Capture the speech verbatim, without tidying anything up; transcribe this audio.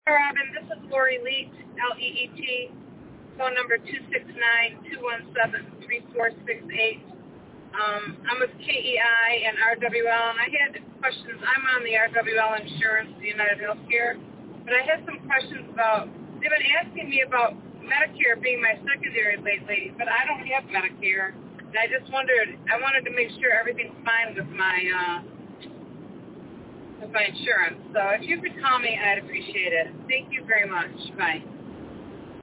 Robin, this is Lori Leet, L E E T, phone number two six nine, two one seven, three four six eight. Um, I'm with K E I and R W L, and I had questions. I'm on the R W L insurance, the United Healthcare, but I had some questions about, they've been asking me about Medicare being my secondary lately, but I don't have Medicare, and I just wondered, I wanted to make sure everything's fine with my, uh, with my insurance. So if you could call me, I'd appreciate it. Thank you very much. Bye.